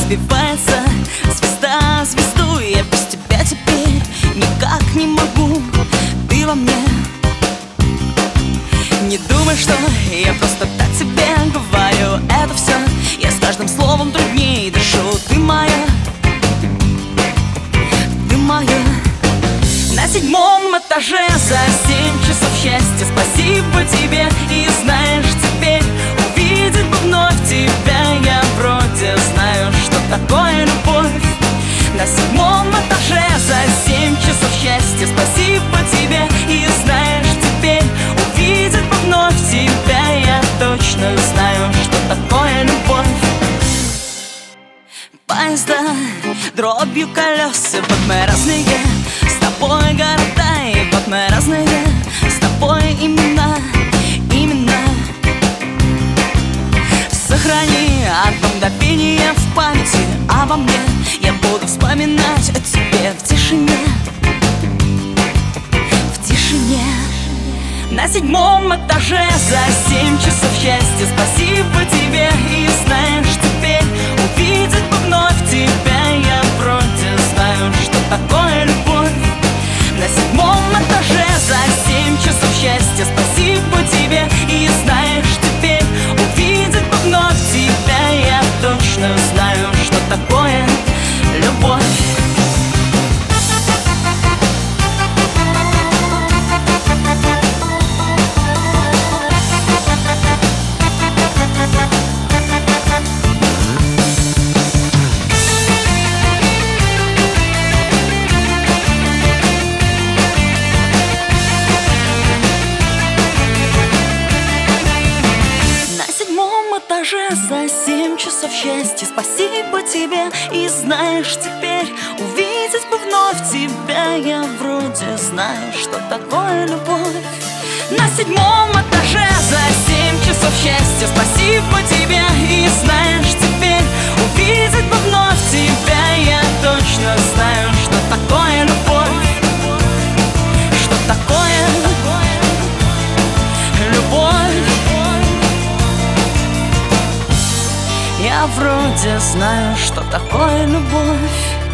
разбивается звезда звезду. Я без тебя теперь никак не могу. Ты во мне. Не думай, что я просто так тебе говорю это все. Я с каждым словом труднее дышу. Ты моя, ты моя. На 7-м этаже за 7 часов счастья. Спасибо тебе. И знаешь, теперь увидеть бы вновь тебя. Я вроде знаю, что такое любовь. На 7-м этаже за 7 часов счастья. Спасибо тебе. И знаешь, теперь увидеть бы вновь тебя. Я точно знаю, что такое любовь. Поезда дробью колес, и вот мы разные с тобой города, и вот мы разные с тобой имена. Сохрани одно мгновение в памяти обо мне. Я буду вспоминать о тебе в тишине. В тишине. На 7-м этаже за 7 часов счастья. Спасибо тебе. И знаешь, теперь увидеть бы вновь тебя. Я вроде знаю, что такое любовь. На 7-м этаже за 7 часов счастья. Спасибо тебе. И знаешь, теперь увидеть бы вновь тебя. Я точно знаю, что такое любовь. За 7 часов счастья. Спасибо тебе. И знаешь, теперь увидеть бы вновь тебя. Я вроде знаю, что такое любовь. На 7-м этаже за 7 часов счастья. Спасибо тебе. И знаешь, теперь увидеть бы вновь тебя. Я точно знаю, что такое любовь. Что такое любовь. Я вроде знаю, что такое любовь.